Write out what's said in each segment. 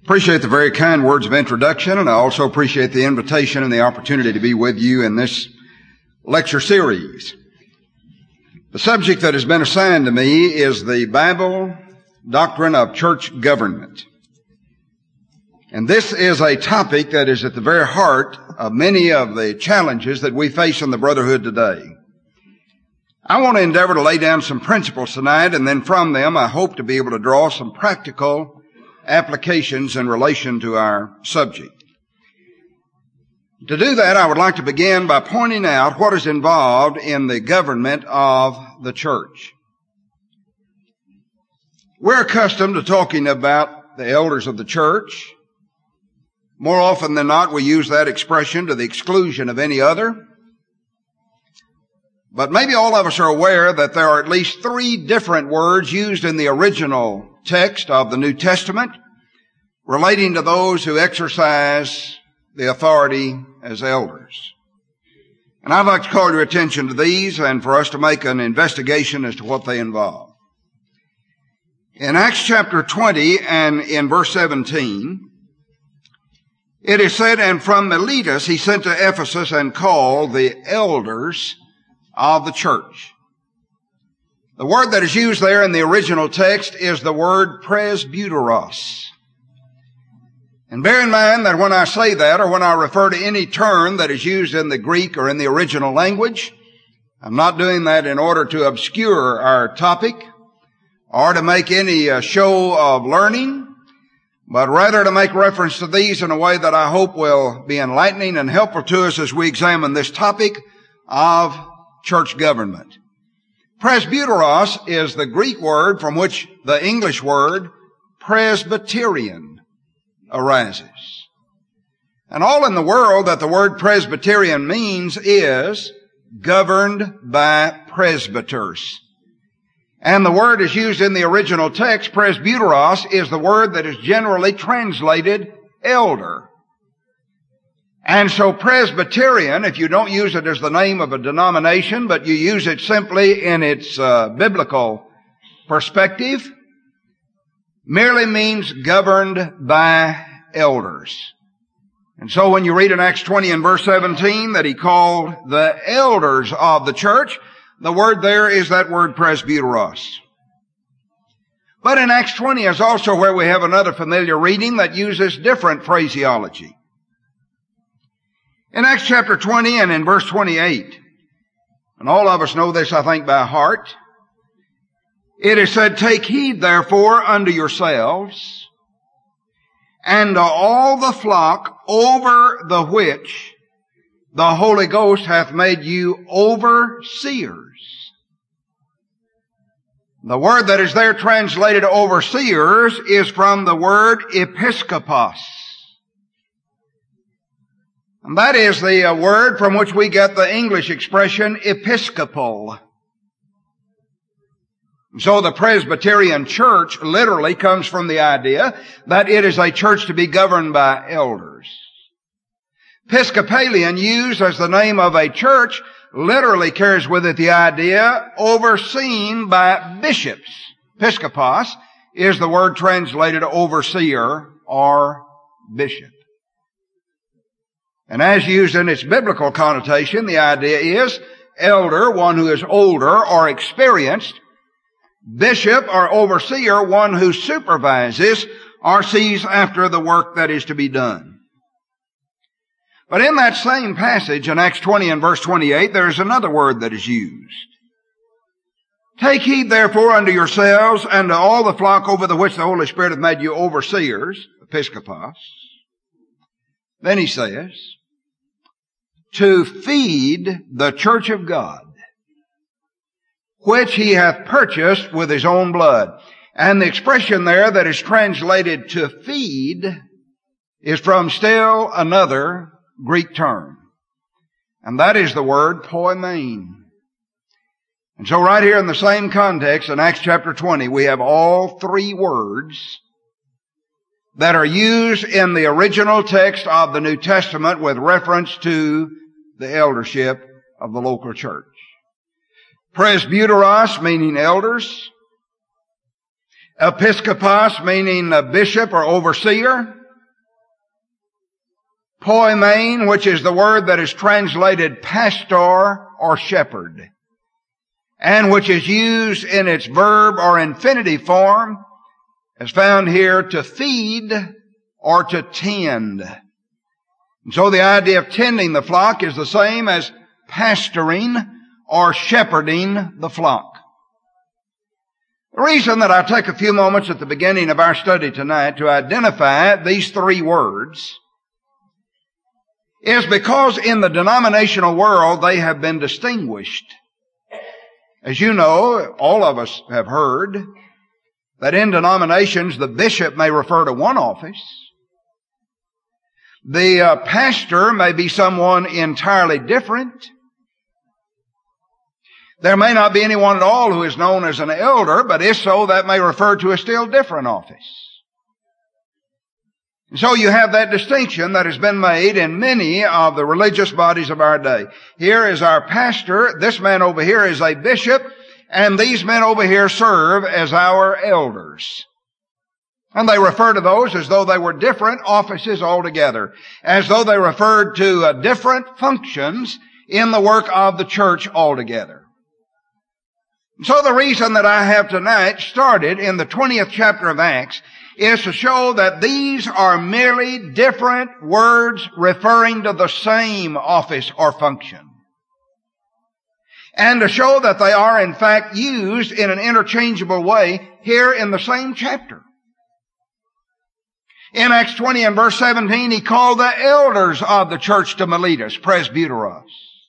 Appreciate the very kind words of introduction, and I also appreciate the invitation and the opportunity to be with you in this lecture series. The subject that has been assigned to me is the Bible doctrine of church government. And this is a topic that is at the very heart of many of the challenges that we face in the brotherhood today. I want to endeavor to lay down some principles tonight, and then from them I hope to be able to draw some practical applications in relation to our subject. To do that, I would like to begin by pointing out what is involved in the government of the church. We're accustomed to talking about the elders of the church. More often than not, we use that expression to the exclusion of any other. But maybe all of us are aware that there are at least 3 different words used in the original text of the New Testament relating to those who exercise the authority as elders. And I'd like to call your attention to these and for us to make an investigation as to what they involve. In Acts chapter 20 and in verse 17, it is said, "And from Miletus he sent to Ephesus and called the elders of the church." The word that is used there in the original text is the word presbyteros. And bear in mind that when I say that, or when I refer to any term that is used in the Greek or in the original language, I'm not doing that in order to obscure our topic or to make any show of learning, but rather to make reference to these in a way that I hope will be enlightening and helpful to us as we examine this topic of church government. Presbyteros is the Greek word from which the English word Presbyterian arises. And all in the world that the word Presbyterian means is governed by presbyters. And the word is used in the original text. Presbyteros is the word that is generally translated elder. And so Presbyterian, if you don't use it as the name of a denomination, but you use it simply in its biblical perspective, merely means governed by elders. And so when you read in Acts 20 and verse 17 that he called the elders of the church, the word there is that word presbyteros. But in Acts 20 is also where we have another familiar reading that uses different phraseology. In Acts chapter 20 and in verse 28, and all of us know this, I think, by heart, it is said, "Take heed therefore unto yourselves, and to all the flock over the which the Holy Ghost hath made you overseers." The word that is there translated overseers is from the word episkopos. And that is the word from which we get the English expression episcopal. So the Presbyterian church literally comes from the idea that it is a church to be governed by elders. Episcopalian, used as the name of a church, literally carries with it the idea overseen by bishops. Episkopos is the word translated overseer or bishop. And as used in its biblical connotation, the idea is elder, one who is older or experienced; bishop or overseer, one who supervises or sees after the work that is to be done. But in that same passage in Acts 20 and verse 28, there is another word that is used. "Take heed therefore unto yourselves and to all the flock over the which the Holy Spirit hath made you overseers," episkopos. Then he says, "to feed the church of God, which he hath purchased with his own blood." And the expression there that is translated "to feed" is from still another Greek term. And that is the word poimen. And so right here in the same context in Acts chapter 20, we have all 3 words that are used in the original text of the New Testament with reference to the eldership of the local church. Presbyteros, meaning elders. Episkopos, meaning a bishop or overseer. Poimen, which is the word that is translated pastor or shepherd, and which is used in its verb or infinitive form, as found here, to feed or to tend. And so the idea of tending the flock is the same as pastoring or shepherding the flock. The reason that I take a few moments at the beginning of our study tonight to identify these three words is because in the denominational world they have been distinguished. As you know, all of us have heard that in denominations the bishop may refer to one office. The pastor may be someone entirely different. There may not be anyone at all who is known as an elder, but if so, that may refer to a still different office. And so you have that distinction that has been made in many of the religious bodies of our day. Here is our pastor, this man over here is a bishop, and these men over here serve as our elders. And they refer to those as though they were different offices altogether, as though they referred to different functions in the work of the church altogether. So the reason that I have tonight started in the 20th chapter of Acts is to show that these are merely different words referring to the same office or function. And to show that they are in fact used in an interchangeable way here in the same chapter. In Acts 20 and verse 17, he called the elders of the church to Miletus, presbyteros.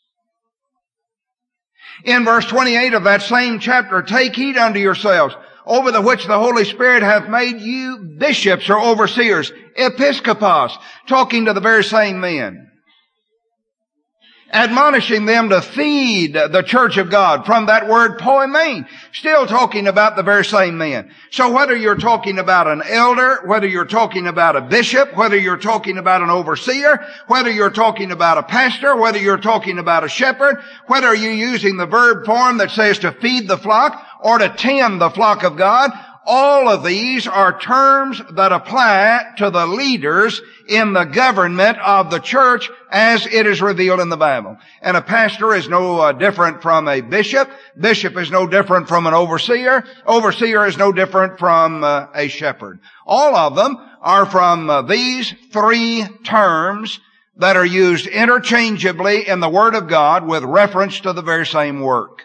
In verse 28 of that same chapter, take heed unto yourselves, over the which the Holy Spirit hath made you bishops or overseers, episkopos, talking to the very same men, admonishing them to feed the church of God, from that word poimen, still talking about the very same men. So whether you're talking about an elder, whether you're talking about a bishop, whether you're talking about an overseer, whether you're talking about a pastor, whether you're talking about a shepherd, whether you're using the verb form that says to feed the flock or to tend the flock of God, all of these are terms that apply to the leaders in the government of the church as it is revealed in the Bible. And a pastor is no different from a bishop. Bishop is no different from an overseer. Overseer is no different from a shepherd. All of them are from these three terms that are used interchangeably in the Word of God with reference to the very same work.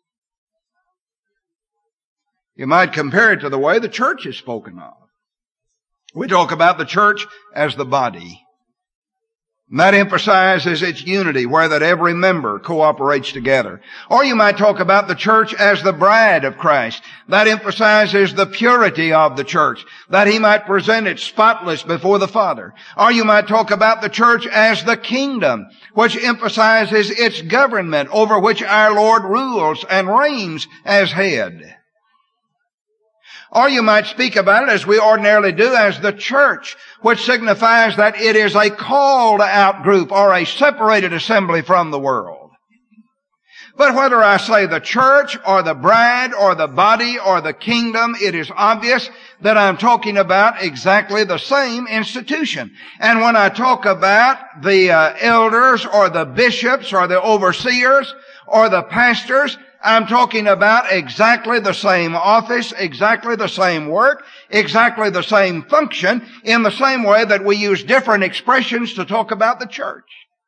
You might compare it to the way the church is spoken of. We talk about the church as the body. And that emphasizes its unity, where that every member cooperates together. Or you might talk about the church as the bride of Christ. That emphasizes the purity of the church, that he might present it spotless before the Father. Or you might talk about the church as the kingdom, which emphasizes its government, over which our Lord rules and reigns as head. Or you might speak about it, as we ordinarily do, as the church, which signifies that it is a called out group or a separated assembly from the world. But whether I say the church or the bride or the body or the kingdom, it is obvious that I'm talking about exactly the same institution. And when I talk about the elders or the bishops or the overseers or the pastors, I'm talking about exactly the same office, exactly the same work, exactly the same function, in the same way that we use different expressions to talk about the church.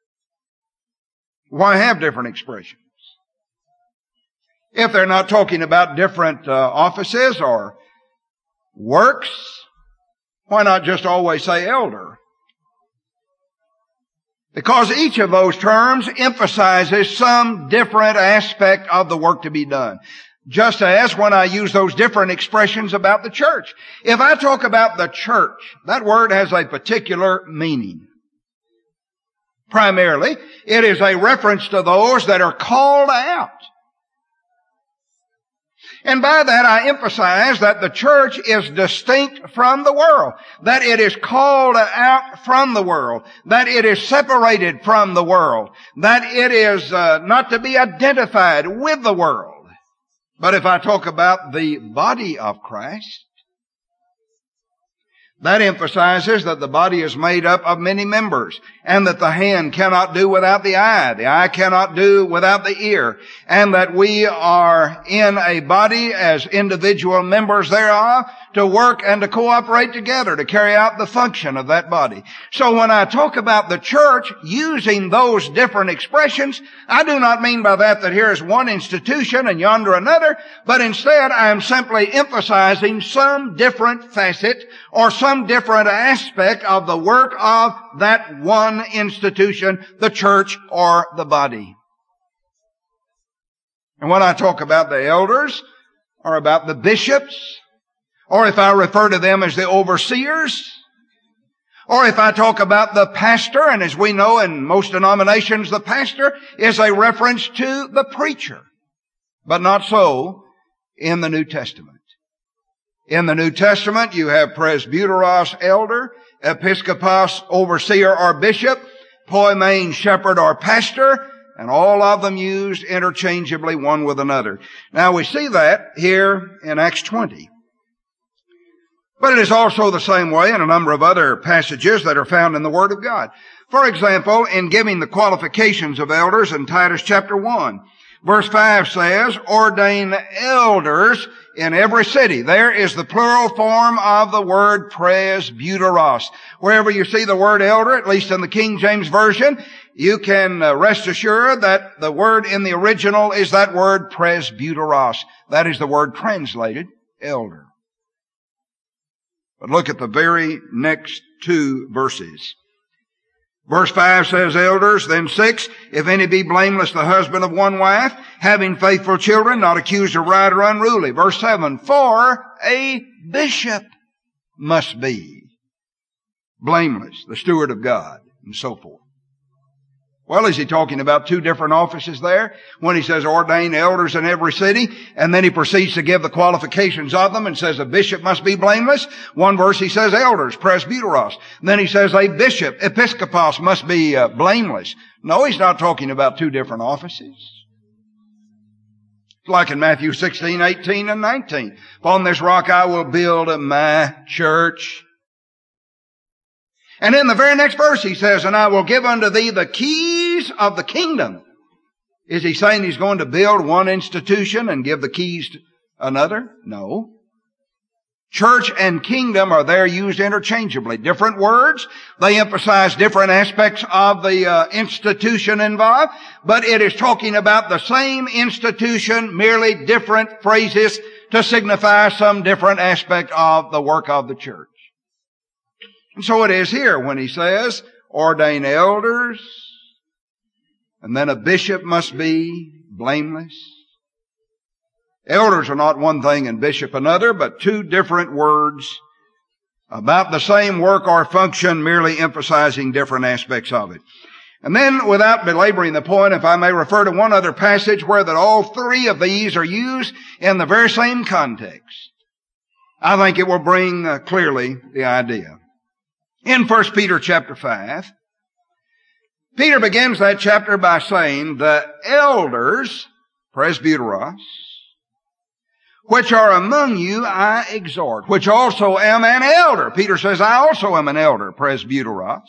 Why have different expressions? If they're not talking about different offices or works, why not just always say elder? Because each of those terms emphasizes some different aspect of the work to be done. Just as when I use those different expressions about the church. If I talk about the church, that word has a particular meaning. Primarily, it is a reference to those that are called out. And by that I emphasize that the church is distinct from the world, that it is called out from the world, that it is separated from the world, that it is not to be identified with the world. But if I talk about the body of Christ, That emphasizes that the body is made up of many members, and that the hand cannot do without the eye cannot do without the ear, and that we are in a body as individual members thereof to work and to cooperate together to carry out the function of that body. So when I talk about the church using those different expressions, I do not mean by that here is one institution and yonder another, but instead I am simply emphasizing some different facet or some different aspect of the work of that one institution, the church or the body. And when I talk about the elders or about the bishops, or if I refer to them as the overseers, or if I talk about the pastor, and as we know in most denominations the pastor is a reference to the preacher, but not so in the New Testament. In the New Testament you have presbyteros, elder, episkopos, overseer or bishop, poimen, shepherd or pastor, and all of them used interchangeably one with another. Now we see that here in Acts 20. But it is also the same way in a number of other passages that are found in the Word of God. For example, in giving the qualifications of elders in Titus chapter 1, verse 5 says, ordain elders in every city. There is the plural form of the word presbyteros. Wherever you see the word elder, at least in the King James Version, you can rest assured that the word in the original is that word presbyteros. That is the word translated elder. But look at the very next two verses. Verse 5 says elders, then 6, if any be blameless, the husband of one wife, having faithful children, not accused of riot or unruly. Verse 7, for a bishop must be blameless, the steward of God, and so forth. Well, is he talking about two different offices there? When he says ordain elders in every city, and then he proceeds to give the qualifications of them and says a bishop must be blameless. One verse he says elders, presbyteros. And then he says a bishop, episkopos, must be blameless. No, he's not talking about two different offices. It's like in Matthew 16, 18, and 19. Upon this rock I will build my church. And in the very next verse he says, and I will give unto thee the keys of the kingdom. Is he saying he's going to build one institution and give the keys to another? No. Church and kingdom are there used interchangeably. Different words. They emphasize different aspects of the institution involved. But it is talking about the same institution, merely different phrases to signify some different aspect of the work of the church. And so it is here when he says, ordain elders, and then a bishop must be blameless. Elders are not one thing and bishop another, but two different words about the same work or function, merely emphasizing different aspects of it. And then, without belaboring the point, if I may refer to one other passage where that all three of these are used in the very same context, I think it will bring clearly the idea. In 1 Peter chapter 5, Peter begins that chapter by saying, the elders, presbyteros, which are among you I exhort, which also am an elder. Peter says, I also am an elder, presbyteros,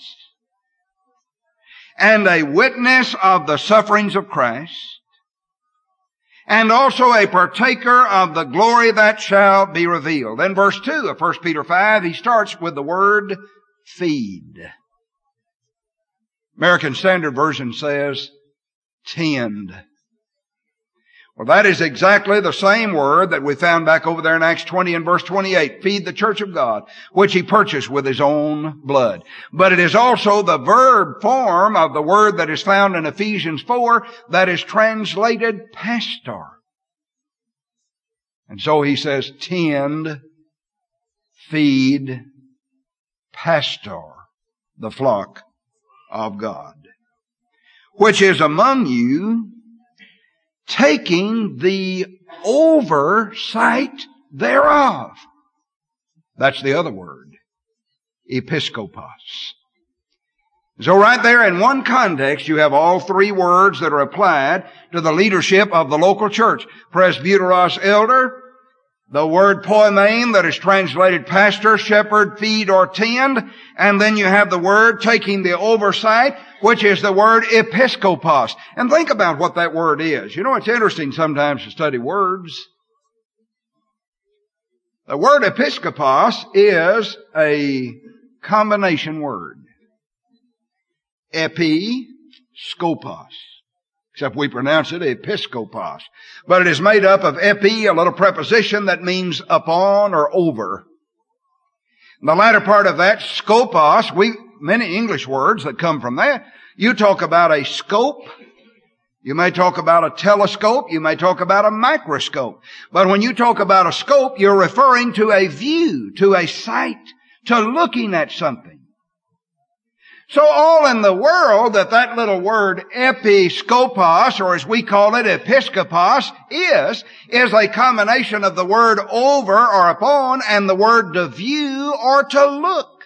and a witness of the sufferings of Christ, and also a partaker of the glory that shall be revealed. Then verse 2 of 1 Peter 5, he starts with the word feed. American Standard Version says tend. Well, that is exactly the same word that we found back over there in Acts 20 and verse 28. Feed the church of God, which he purchased with his own blood. But it is also the verb form of the word that is found in Ephesians 4 that is translated pastor. And so he says tend, feed, pastor the flock of God, which is among you, taking the oversight thereof. That's the other word, episkopos. So right there in one context, you have all three words that are applied to the leadership of the local church. Presbyteros, elder, the word poimen that is translated pastor, shepherd, feed, or tend. And then you have the word taking the oversight, which is the word episkopos. And think about what that word is. You know, it's interesting sometimes to study words. The word episkopos is a combination word. Episkopos. Except we pronounce it episkopos. But it is made up of epi, a little preposition that means upon or over. And the latter part of that, skopos, many English words that come from that. You talk about a scope. You may talk about a telescope. You may talk about a microscope. But when you talk about a scope, you're referring to a view, to a sight, to looking at something. So all in the world that little word episkopos, or as we call it episkopos, is a combination of the word over or upon and the word to view or to look.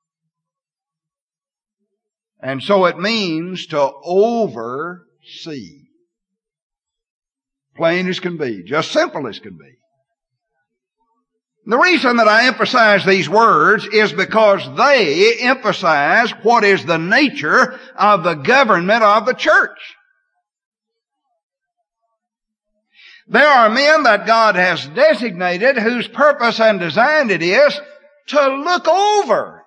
And so it means to oversee. Plain as can be, just simple as can be. The reason that I emphasize these words is because they emphasize what is the nature of the government of the church. There are men that God has designated whose purpose and design it is to look over.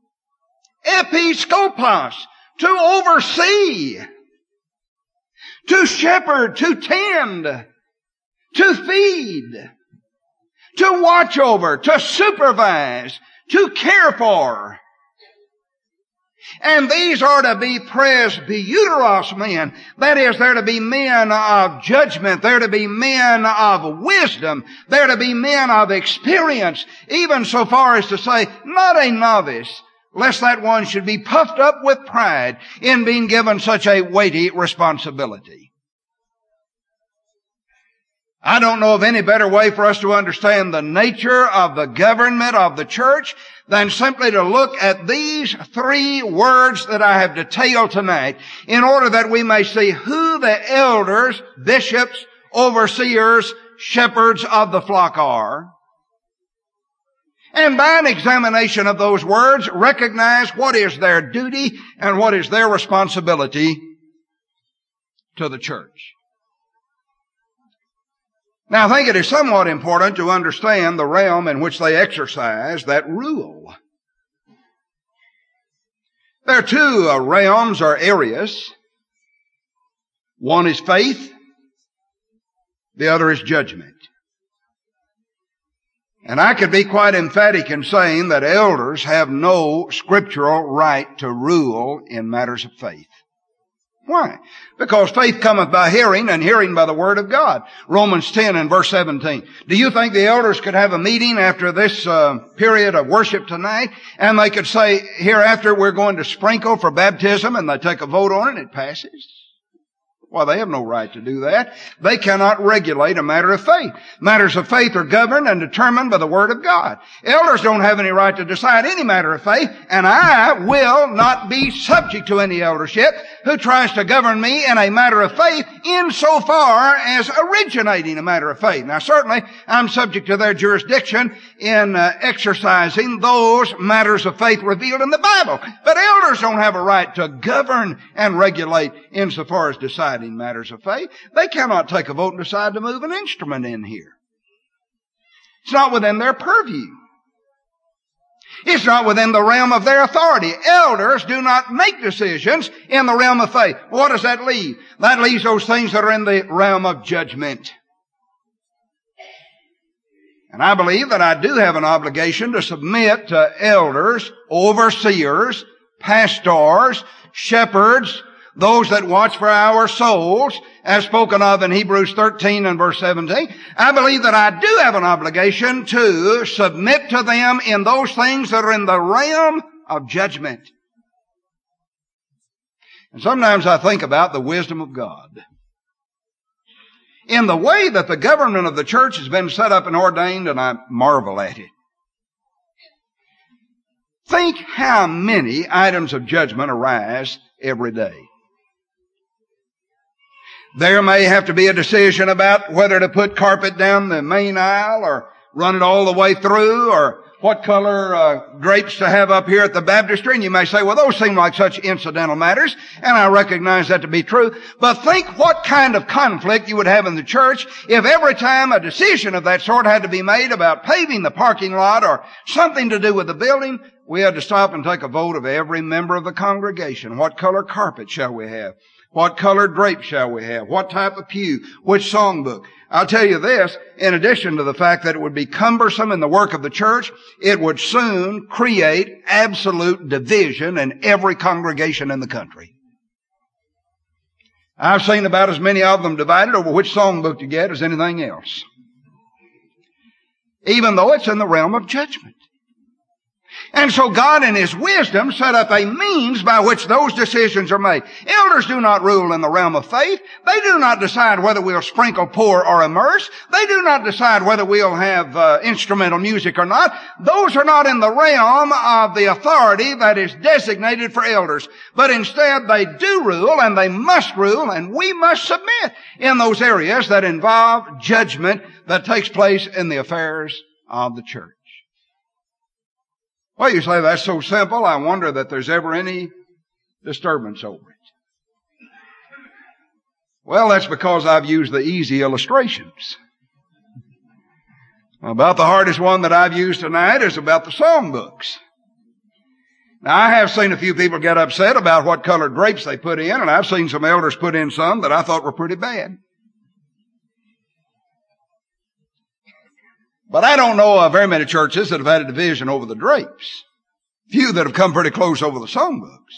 Episkopos, to oversee, to shepherd, to tend, to feed, to watch over, to supervise, to care for. And these are to be presbyteros men. That is, they're to be men of judgment. They're to be men of wisdom. They're to be men of experience. Even so far as to say, not a novice, lest that one should be puffed up with pride in being given such a weighty responsibility. I don't know of any better way for us to understand the nature of the government of the church than simply to look at these three words that I have detailed tonight in order that we may see who the elders, bishops, overseers, shepherds of the flock are. And by an examination of those words, recognize what is their duty and what is their responsibility to the church. Now, I think it is somewhat important to understand the realm in which they exercise that rule. There are two realms or areas. One is faith. The other is judgment. And I could be quite emphatic in saying that elders have no scriptural right to rule in matters of faith. Why? Because faith cometh by hearing, and hearing by the word of God. Romans 10 and verse 17. Do you think the elders could have a meeting after this period of worship tonight, and they could say, hereafter we're going to sprinkle for baptism, and they take a vote on it and it passes? Well, they have no right to do that. They cannot regulate a matter of faith. Matters of faith are governed and determined by the Word of God. Elders don't have any right to decide any matter of faith, and I will not be subject to any eldership who tries to govern me in a matter of faith insofar as originating a matter of faith. Now, certainly, I'm subject to their jurisdiction in exercising those matters of faith revealed in the Bible. But elders don't have a right to govern and regulate insofar as deciding matters of faith. They cannot take a vote and decide to move an instrument in here. It's not within their purview. It's not within the realm of their authority. Elders do not make decisions in the realm of faith. What does that leave? That leaves those things that are in the realm of judgment. And I believe that I do have an obligation to submit to elders, overseers, pastors, shepherds, those that watch for our souls, as spoken of in Hebrews 13 and verse 17. I believe that I do have an obligation to submit to them in those things that are in the realm of judgment. And sometimes I think about the wisdom of God. In the way that the government of the church has been set up and ordained, and I marvel at it. Think how many items of judgment arise every day. There may have to be a decision about whether to put carpet down the main aisle or run it all the way through, or what color drapes to have up here at the baptistry. And you may say, well, those seem like such incidental matters, and I recognize that to be true. But think what kind of conflict you would have in the church if every time a decision of that sort had to be made about paving the parking lot or something to do with the building, we had to stop and take a vote of every member of the congregation. What color carpet shall we have? What color drape shall we have? What type of pew? Which songbook? I'll tell you this, in addition to the fact that it would be cumbersome in the work of the church, it would soon create absolute division in every congregation in the country. I've seen about as many of them divided over which songbook to get as anything else. Even though it's in the realm of judgment. And so God in His wisdom set up a means by which those decisions are made. Elders do not rule in the realm of faith. They do not decide whether we'll sprinkle, pour, or immerse. They do not decide whether we'll have instrumental music or not. Those are not in the realm of the authority that is designated for elders. But instead they do rule, and they must rule, and we must submit in those areas that involve judgment that takes place in the affairs of the church. Well, you say, that's so simple, I wonder that there's ever any disturbance over it. Well, that's because I've used the easy illustrations. About the hardest one that I've used tonight is about the songbooks. Now, I have seen a few people get upset about what colored drapes they put in, and I've seen some elders put in some that I thought were pretty bad. But I don't know of very many churches that have had a division over the drapes. Few that have come pretty close over the songbooks.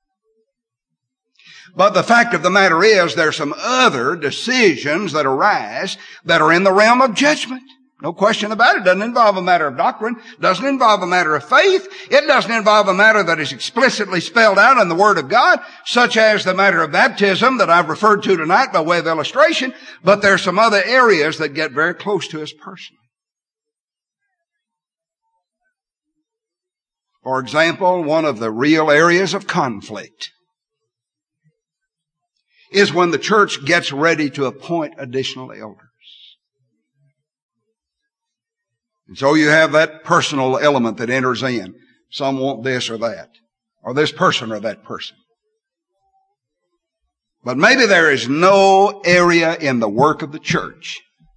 But the fact of the matter is, there's some other decisions that arise that are in the realm of judgment. No question about it. It doesn't involve a matter of doctrine. It doesn't involve a matter of faith. It doesn't involve a matter that is explicitly spelled out in the Word of God, such as the matter of baptism that I've referred to tonight by way of illustration. But there's some other areas that get very close to us personally. For example, one of the real areas of conflict is when the church gets ready to appoint additional elders. And so you have that personal element that enters in. Some want this or that, or this person or that person. But maybe there is no area in the work of the church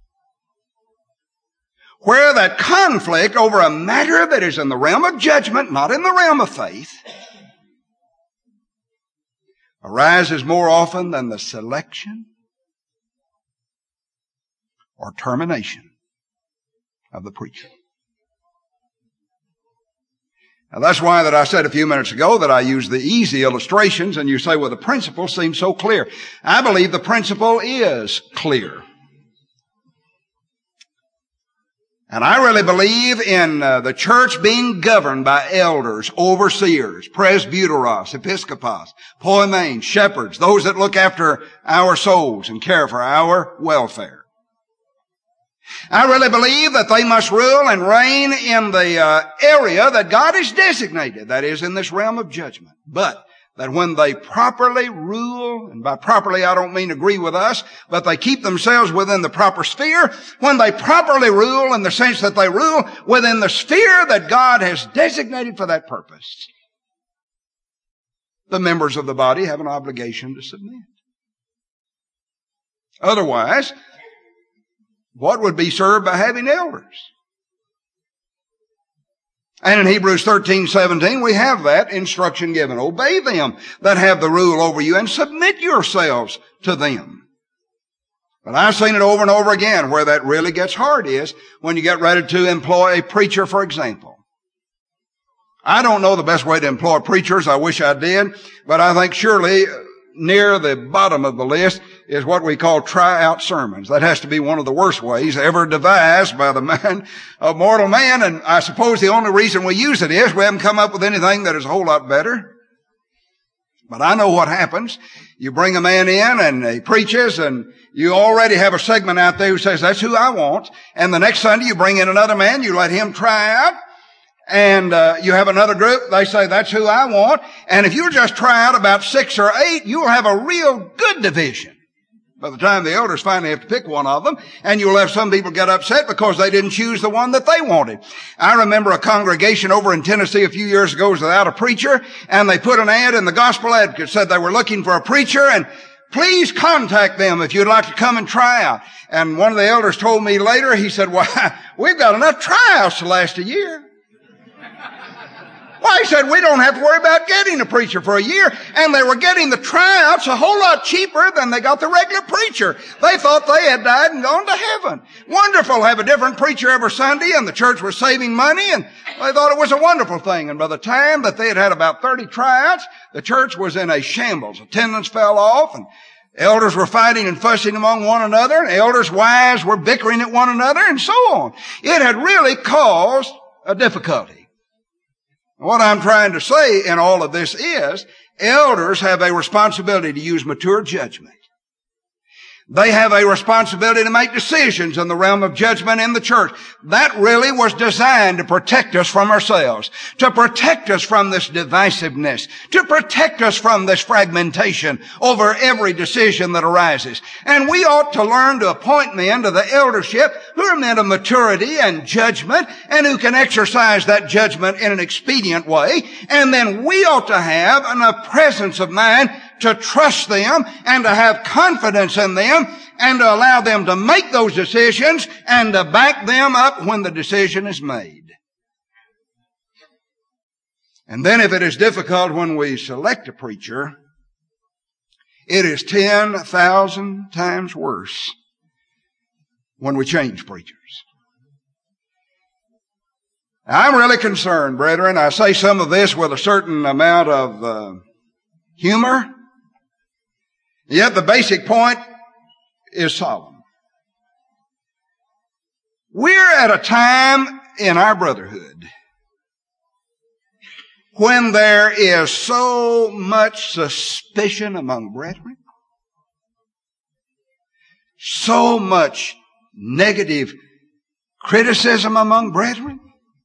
where that conflict over a matter that is in the realm of judgment, not in the realm of faith, arises more often than the selection or termination of the preacher. Now that's why that I said a few minutes ago that I use the easy illustrations, and you say, well, the principle seems so clear. I believe the principle is clear. And I really believe in the church being governed by elders, overseers, presbyteros, episkopos, poimen, shepherds, those that look after our souls and care for our welfare. I really believe that they must rule and reign in the area that God has designated, that is, in this realm of judgment. But that when they properly rule, and by properly I don't mean agree with us, but they keep themselves within the proper sphere, when they properly rule in the sense that they rule within the sphere that God has designated for that purpose, the members of the body have an obligation to submit. Otherwise, what would be served by having elders? And in Hebrews 13:17, we have that instruction given. Obey them that have the rule over you and submit yourselves to them. But I've seen it over and over again where that really gets hard is when you get ready to employ a preacher, for example. I don't know the best way to employ preachers. I wish I did. But I think surely near the bottom of the list is what we call try-out sermons. That has to be one of the worst ways ever devised by the man of mortal man. And I suppose the only reason we use it is we haven't come up with anything that is a whole lot better. But I know what happens. You bring a man in and he preaches, and you already have a segment out there who says, that's who I want. And the next Sunday you bring in another man, you let him try out. And you have another group, they say, that's who I want. And if you just try out about 6 or 8, you'll have a real good division by the time the elders finally have to pick one of them, and you'll have some people get upset because they didn't choose the one that they wanted. I remember a congregation over in Tennessee a few years ago was without a preacher, and they put an ad in the Gospel Advocate, said they were looking for a preacher, and please contact them if you'd like to come and try out. And one of the elders told me later, he said, why, we've got enough tryouts to last a year. Why, he said, we don't have to worry about getting a preacher for a year. And they were getting the tryouts a whole lot cheaper than they got the regular preacher. They thought they had died and gone to heaven. Wonderful, have a different preacher every Sunday, and the church was saving money, and they thought it was a wonderful thing. And by the time that they had had about 30 tryouts, the church was in a shambles. Attendance fell off, and elders were fighting and fussing among one another, and elders' wives were bickering at one another, and so on. It had really caused a difficulty. What I'm trying to say in all of this is, elders have a responsibility to use mature judgment. They have a responsibility to make decisions in the realm of judgment in the church. That really was designed to protect us from ourselves, to protect us from this divisiveness, to protect us from this fragmentation over every decision that arises. And we ought to learn to appoint men to the eldership who are men of maturity and judgment, and who can exercise that judgment in an expedient way. And then we ought to have enough presence of mind to trust them and to have confidence in them and to allow them to make those decisions and to back them up when the decision is made. And then if it is difficult when we select a preacher, it is 10,000 times worse when we change preachers. I'm really concerned, brethren. I say some of this with a certain amount of humor. Yet the basic point is solemn. We're at a time in our brotherhood when there is so much suspicion among brethren, so much negative criticism among brethren,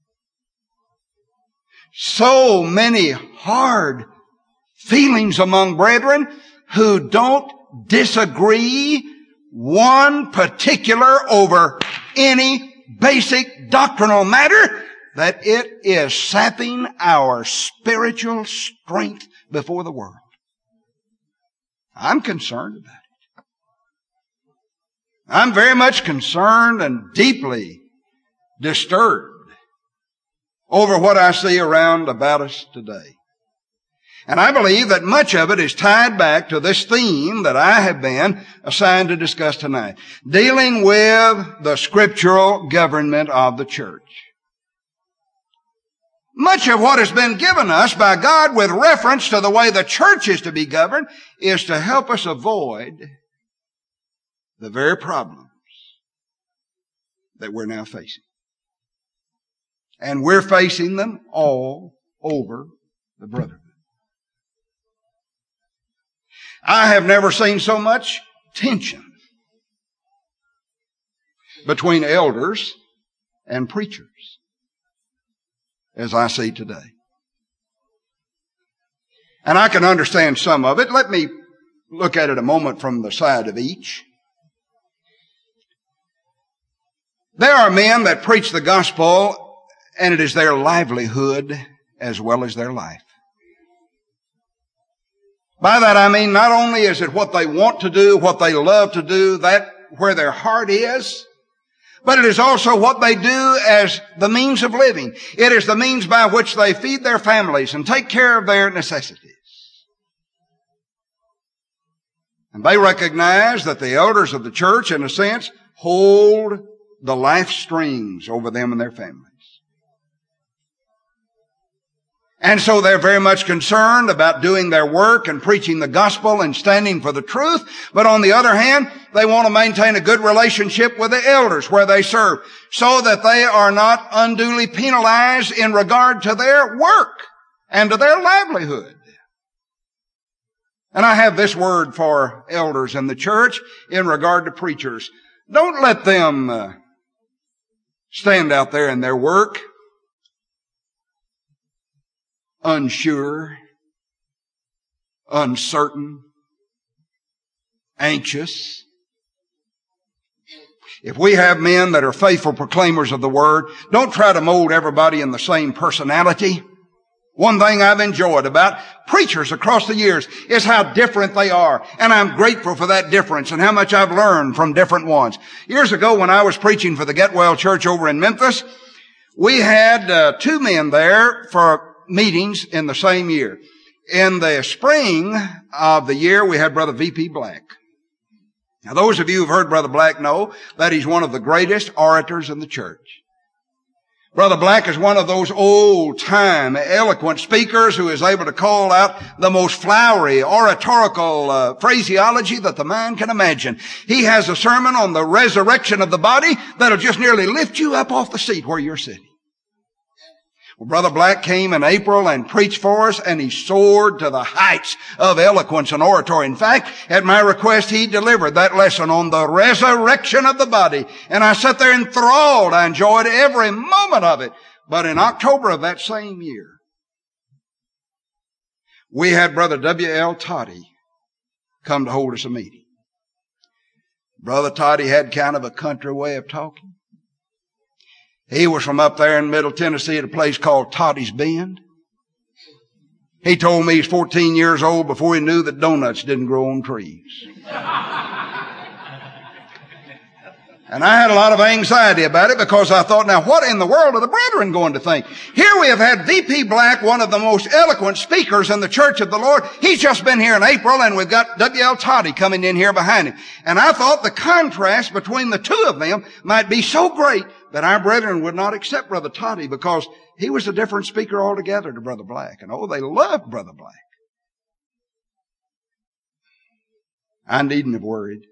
so many hard feelings among brethren who don't disagree one particular over any basic doctrinal matter, that it is sapping our spiritual strength before the world. I'm concerned about it. I'm very much concerned and deeply disturbed over what I see around about us today. And I believe that much of it is tied back to this theme that I have been assigned to discuss tonight, dealing with the scriptural government of the church. Much of what has been given us by God with reference to the way the church is to be governed is to help us avoid the very problems that we're now facing. And we're facing them all over the brotherhood. I have never seen so much tension between elders and preachers as I see today. And I can understand some of it. Let me look at it a moment from the side of each. There are men that preach the gospel, and it is their livelihood as well as their life. By that I mean not only is it what they want to do, what they love to do, that where their heart is, but it is also what they do as the means of living. It is the means by which they feed their families and take care of their necessities. And they recognize that the elders of the church, in a sense, hold the life strings over them and their families. And so they're very much concerned about doing their work and preaching the gospel and standing for the truth. But on the other hand, they want to maintain a good relationship with the elders where they serve, so that they are not unduly penalized in regard to their work and to their livelihood. And I have this word for elders in the church in regard to preachers. Don't let them stand out there in their work unsure, uncertain, anxious, If we have men that are faithful proclaimers of the Word, don't try to mold everybody in the same personality. One thing I've enjoyed about preachers across the years is how different they are. And I'm grateful for that difference and how much I've learned from different ones. Years ago when I was preaching for the Get Well Church over in Memphis, we had 2 men there for meetings in the same year. In the spring of the year, we had Brother V.P. Black. Now, those of you who've heard Brother Black know that he's one of the greatest orators in the church. Brother Black is one of those old-time, eloquent speakers who is able to call out the most flowery oratorical phraseology that the mind can imagine. He has a sermon on the resurrection of the body that'll just nearly lift you up off the seat where you're sitting. Well, Brother Black came in April and preached for us, and he soared to the heights of eloquence and oratory. In fact, at my request, he delivered that lesson on the resurrection of the body. And I sat there enthralled. I enjoyed every moment of it. But in October of that same year, we had Brother W.L. Toddy come to hold us a meeting. Brother Toddy had kind of a country way of talking. He was from up there in Middle Tennessee at a place called Toddy's Bend. He told me he's 14 years old before he knew that donuts didn't grow on trees. And I had a lot of anxiety about it because I thought, now what in the world are the brethren going to think? Here we have had V.P. Black, one of the most eloquent speakers in the Church of the Lord. He's just been here in April, and we've got W.L. Toddy coming in here behind him. And I thought the contrast between the two of them might be so great that our brethren would not accept Brother Toddy because he was a different speaker altogether to Brother Black. And oh, they loved Brother Black. I needn't have worried.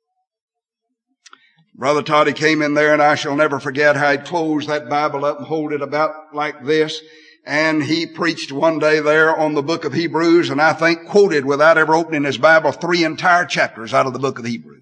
Brother Toddy came in there, and I shall never forget how he'd close that Bible up and hold it about like this. And he preached one day there on the book of Hebrews, and I think quoted without ever opening his Bible 3 entire chapters out of the book of Hebrews.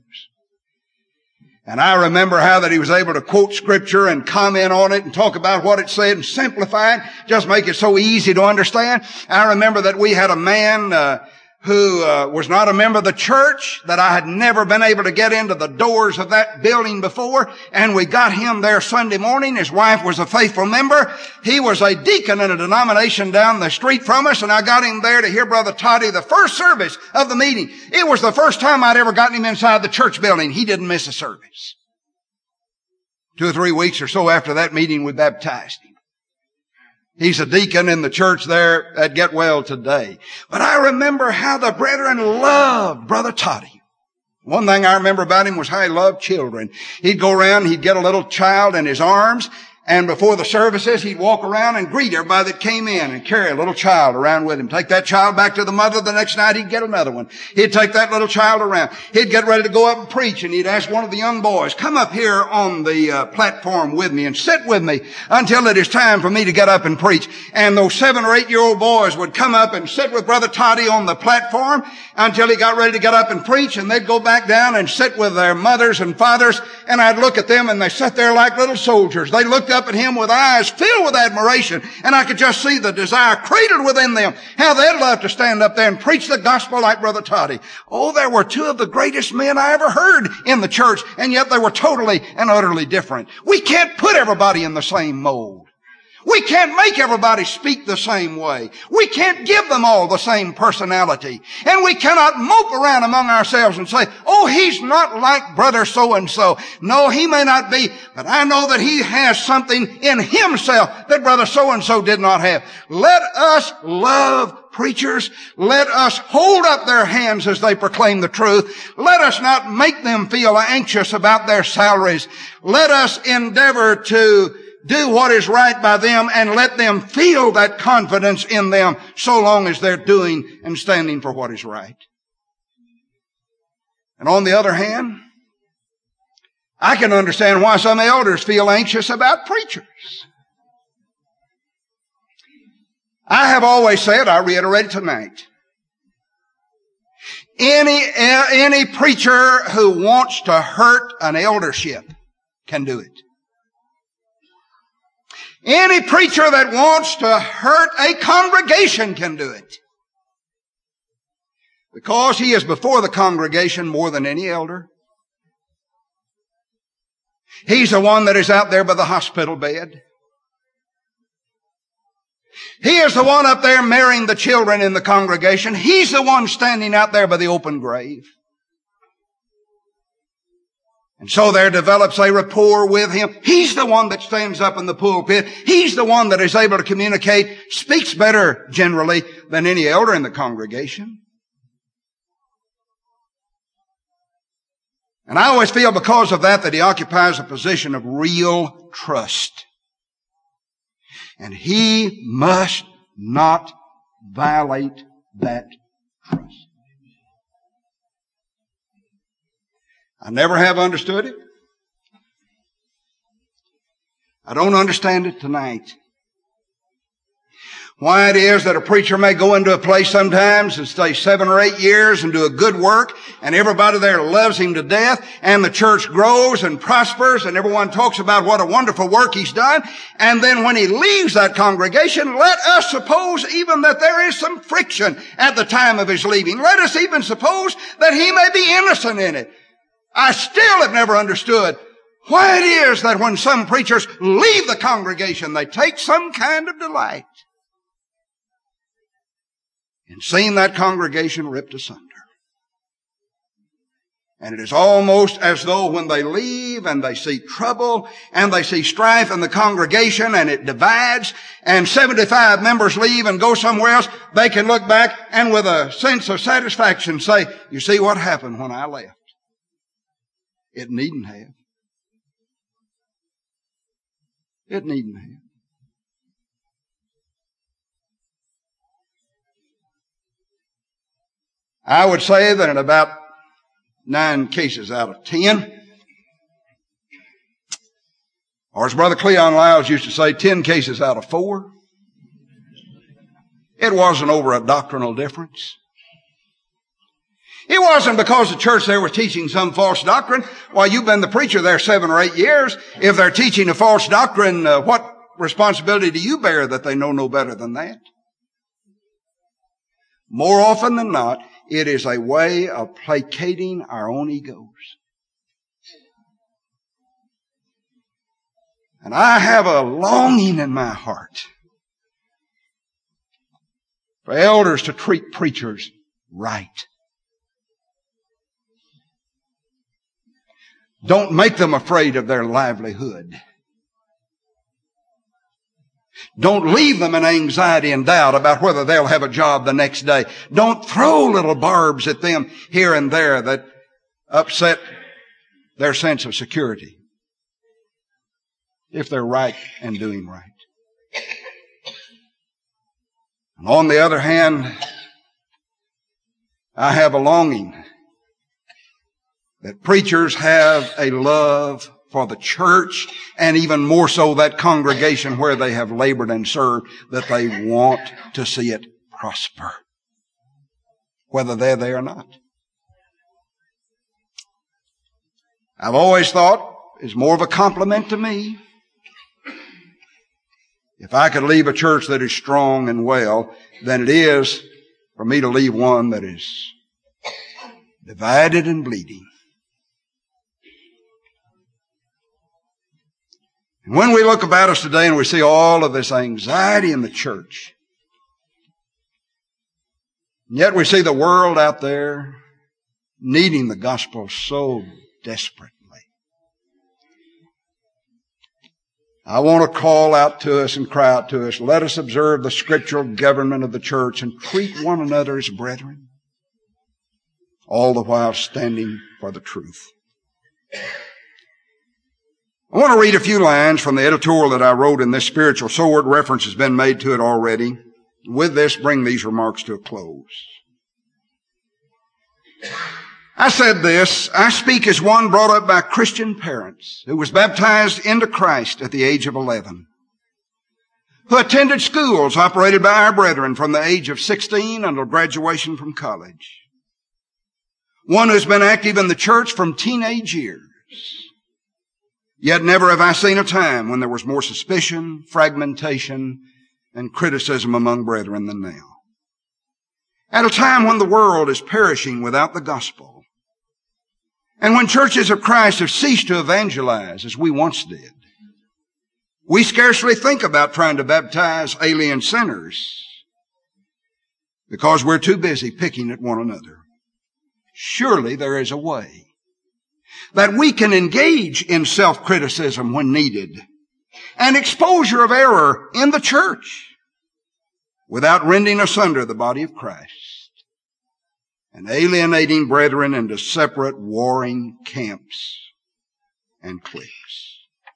And I remember how that he was able to quote Scripture and comment on it and talk about what it said and simplify it, just make it so easy to understand. I remember that we had a man who was not a member of the church, that I had never been able to get into the doors of that building before, and we got him there Sunday morning. His wife was a faithful member. He was a deacon in a denomination down the street from us, and I got him there to hear Brother Toddy the first service of the meeting. It was the first time I'd ever gotten him inside the church building. He didn't miss a service. 2 or 3 weeks or so after that meeting, we baptized him. He's a deacon in the church there at Get Well today. But I remember how the brethren loved Brother Toddy. One thing I remember about him was how he loved children. He'd go around, he'd get a little child in his arms, and before the services, he'd walk around and greet everybody that came in and carry a little child around with him. Take that child back to the mother. The next night, he'd get another one. He'd take that little child around. He'd get ready to go up and preach, and he'd ask one of the young boys, come up here on the platform with me and sit with me until it is time for me to get up and preach. And those 7 or 8-year-old boys would come up and sit with Brother Toddy on the platform until he got ready to get up and preach, and they'd go back down and sit with their mothers and fathers, and I'd look at them, and they sat there like little soldiers. They looked up at him with eyes filled with admiration, and I could just see the desire cradled within them, how they'd love to stand up there and preach the gospel like Brother Toddy. Oh, there were 2 of the greatest men I ever heard in the church, and yet they were totally and utterly different. We can't put everybody in the same mold. We can't make everybody speak the same way. We can't give them all the same personality. And we cannot mope around among ourselves and say, oh, he's not like brother so-and-so. No, he may not be, but I know that he has something in himself that brother so-and-so did not have. Let us love preachers. Let us hold up their hands as they proclaim the truth. Let us not make them feel anxious about their salaries. Let us endeavor to do what is right by them and let them feel that confidence in them so long as they're doing and standing for what is right. And on the other hand, I can understand why some elders feel anxious about preachers. I have always said, I reiterate it tonight, any preacher who wants to hurt an eldership can do it. Any preacher that wants to hurt a congregation can do it. Because he is before the congregation more than any elder. He's the one that is out there by the hospital bed. He is the one up there marrying the children in the congregation. He's the one standing out there by the open grave. And so there develops a rapport with him. He's the one that stands up in the pulpit. He's the one that is able to communicate, speaks better generally than any elder in the congregation. And I always feel because of that he occupies a position of real trust. And he must not violate that trust. I never have understood it. I don't understand it tonight. Why it is that a preacher may go into a place sometimes and stay 7 or 8 years and do a good work, and everybody there loves him to death, and the church grows and prospers, and everyone talks about what a wonderful work he's done, and then when he leaves that congregation, let us suppose even that there is some friction at the time of his leaving. Let us even suppose that he may be innocent in it. I still have never understood why it is that when some preachers leave the congregation, they take some kind of delight in seeing that congregation ripped asunder. And it is almost as though when they leave and they see trouble and they see strife in the congregation and it divides and 75 members leave and go somewhere else, they can look back and with a sense of satisfaction say, you see what happened when I left. It needn't have. It needn't have. I would say that in about 9 cases out of 10, or as Brother Cleon Lyles used to say, 10 cases out of 4, it wasn't over a doctrinal difference. It wasn't because the church there was teaching some false doctrine. Why, you've been the preacher there 7 or 8 years. If they're teaching a false doctrine, what responsibility do you bear that they know no better than that? More often than not, it is a way of placating our own egos. And I have a longing in my heart for elders to treat preachers right. Don't make them afraid of their livelihood. Don't leave them in anxiety and doubt about whether they'll have a job the next day. Don't throw little barbs at them here and there that upset their sense of security, if they're right and doing right. And on the other hand, I have a longing that preachers have a love for the church, and even more so that congregation where they have labored and served, that they want to see it prosper, whether they're there or not. I've always thought it's more of a compliment to me if I could leave a church that is strong and well than it is for me to leave one that is divided and bleeding. And when we look about us today and we see all of this anxiety in the church, and yet we see the world out there needing the gospel so desperately, I want to call out to us and cry out to us, let us observe the scriptural government of the church and treat one another as brethren, all the while standing for the truth. I want to read a few lines from the editorial that I wrote in this Spiritual Sword. Reference has been made to it already. With this, bring these remarks to a close. I said this, I speak as one brought up by Christian parents who was baptized into Christ at the age of 11, who attended schools operated by our brethren from the age of 16 until graduation from college, one who's been active in the church from teenage years. Yet never have I seen a time when there was more suspicion, fragmentation, and criticism among brethren than now. At a time when the world is perishing without the gospel, And when churches of Christ have ceased to evangelize as we once did, we scarcely think about trying to baptize alien sinners because we're too busy picking at one another. Surely there is a way that we can engage in self-criticism when needed and exposure of error in the church without rending asunder the body of Christ and alienating brethren into separate warring camps and cliques.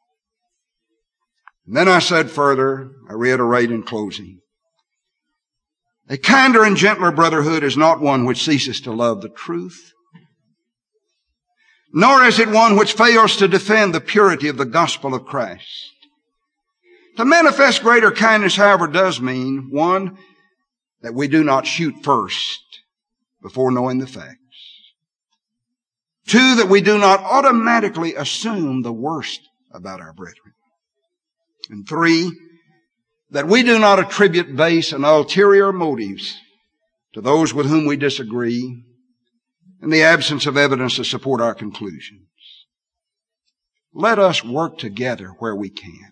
And then I said further, I reiterate in closing, a kinder and gentler brotherhood is not one which ceases to love the truth, nor is it one which fails to defend the purity of the gospel of Christ. To manifest greater kindness, however, does mean, one, that we do not shoot first before knowing the facts. Two, that we do not automatically assume the worst about our brethren. And three, that we do not attribute base and ulterior motives to those with whom we disagree in the absence of evidence to support our conclusions. Let us work together where we can.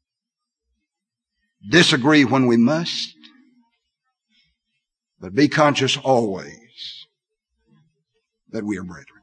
Disagree when we must, but be conscious always that we are brethren.